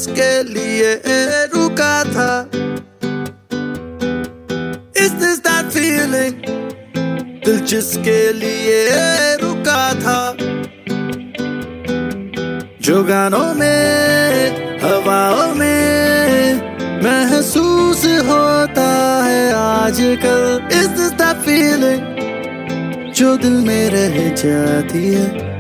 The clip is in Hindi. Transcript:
जिसके लिए रुका था। Is this that feeling? दिल जिसके लिए रुका था। जो गानों में हवाओं में महसूस होता है आजकल। Is this that feeling? जो दिल में रह जाती है।